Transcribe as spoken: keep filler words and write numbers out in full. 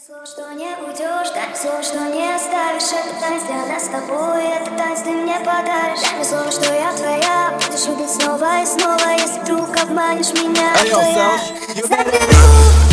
Слово, что не уйдешь, дай мне слово, что не оставишь. Это танец для нас с тобой, это танец ты мне подаришь. Дай мне слово, что я твоя, будешь любить снова и снова. Если вдруг обманешь меня, то я заберу.